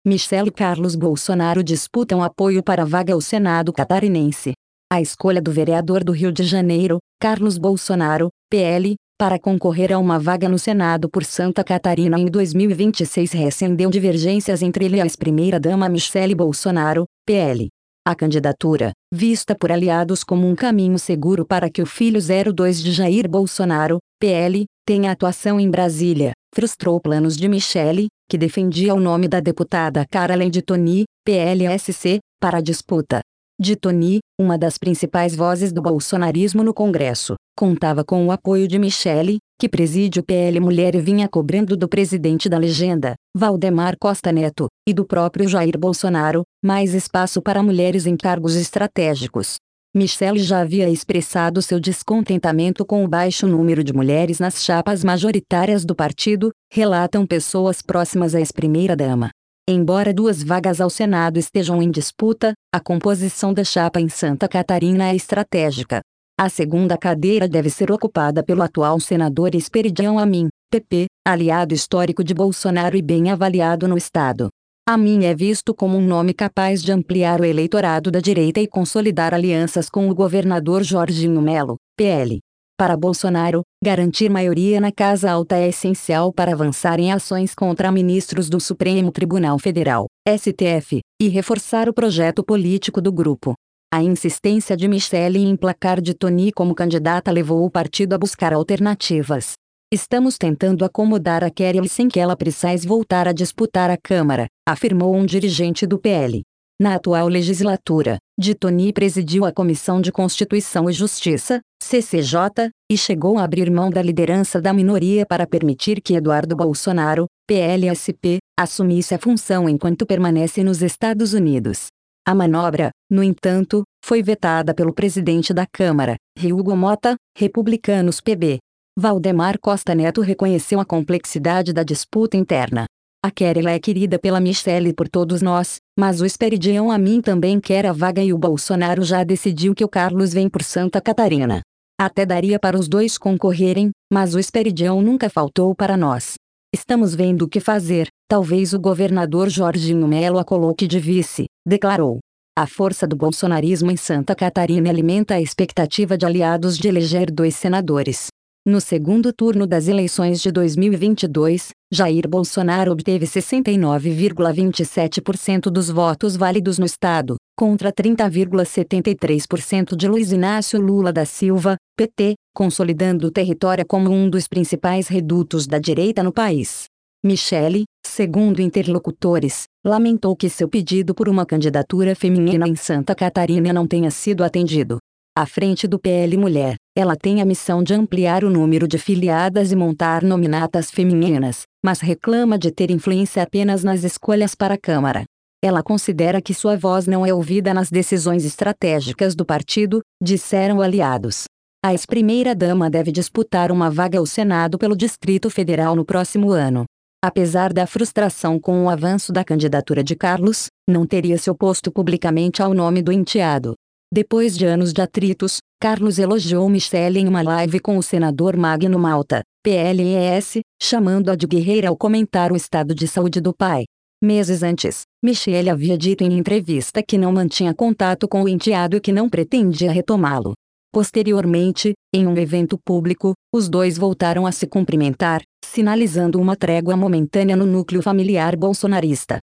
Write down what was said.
Michele e Carlos Bolsonaro disputam apoio para vaga ao Senado catarinense. A escolha do vereador do Rio de Janeiro, Carlos Bolsonaro, PL, para concorrer a uma vaga no Senado por Santa Catarina em 2026 reacendeu divergências entre ele e a ex-primeira-dama Michele Bolsonaro, PL. A candidatura, vista por aliados como um caminho seguro para que o filho 02 de Jair Bolsonaro, PL, tenha atuação em Brasília, frustrou planos de Michele, que defendia o nome da deputada Carolyn de Toni, PLSC, para a disputa. De Toni, uma das principais vozes do bolsonarismo no Congresso, contava com o apoio de Michele, que preside o PL Mulher e vinha cobrando do presidente da legenda, Valdemar Costa Neto, e do próprio Jair Bolsonaro, mais espaço para mulheres em cargos estratégicos. Michele já havia expressado seu descontentamento com o baixo número de mulheres nas chapas majoritárias do partido, relatam pessoas próximas à ex-primeira-dama. Embora 2 vagas ao Senado estejam em disputa, a composição da chapa em Santa Catarina é estratégica. A segunda cadeira deve ser ocupada pelo atual senador Esperidião Amin, PP, aliado histórico de Bolsonaro e bem avaliado no estado. Amin é visto como um nome capaz de ampliar o eleitorado da direita e consolidar alianças com o governador Jorginho Melo, PL. Para Bolsonaro, garantir maioria na Casa Alta é essencial para avançar em ações contra ministros do Supremo Tribunal Federal, STF, e reforçar o projeto político do grupo. A insistência de Michele em emplacar de Toni como candidata levou o partido a buscar alternativas. Estamos tentando acomodar a Carolyn sem que ela precise voltar a disputar a Câmara, afirmou um dirigente do PL. Na atual legislatura, de Toni presidiu a Comissão de Constituição e Justiça, CCJ, e chegou a abrir mão da liderança da minoria para permitir que Eduardo Bolsonaro, PLSP, assumisse a função enquanto permanece nos Estados Unidos. A manobra, no entanto, foi vetada pelo presidente da Câmara, Hugo Mota, republicanos PB. Valdemar Costa Neto reconheceu a complexidade da disputa interna. A Carolyn é querida pela Michele e por todos nós, mas o Esperidião Amin também quer a vaga e o Bolsonaro já decidiu que o Carlos vem por Santa Catarina. Até daria para os dois concorrerem, mas o Esperidião nunca faltou para nós. Estamos vendo o que fazer, talvez o governador Jorginho Melo a coloque de vice, declarou. A força do bolsonarismo em Santa Catarina alimenta a expectativa de aliados de eleger 2 senadores. No segundo turno das eleições de 2022, Jair Bolsonaro obteve 69,27% dos votos válidos no estado, contra 30,73% de Luiz Inácio Lula da Silva, PT, consolidando o território como um dos principais redutos da direita no país. Michele, segundo interlocutores, lamentou que seu pedido por uma candidatura feminina em Santa Catarina não tenha sido atendido. À frente do PL Mulher, ela tem a missão de ampliar o número de filiadas e montar nominatas femininas, mas reclama de ter influência apenas nas escolhas para a Câmara. Ela considera que sua voz não é ouvida nas decisões estratégicas do partido, disseram aliados. A ex-primeira-dama deve disputar uma vaga ao Senado pelo Distrito Federal no próximo ano. Apesar da frustração com o avanço da candidatura de Carlos, não teria se oposto publicamente ao nome do enteado. Depois de anos de atritos, Carlos elogiou Michele em uma live com o senador Magno Malta, PLES, chamando-a de guerreira ao comentar o estado de saúde do pai. Meses antes, Michele havia dito em entrevista que não mantinha contato com o enteado e que não pretendia retomá-lo. Posteriormente, em um evento público, os dois voltaram a se cumprimentar, sinalizando uma trégua momentânea no núcleo familiar bolsonarista.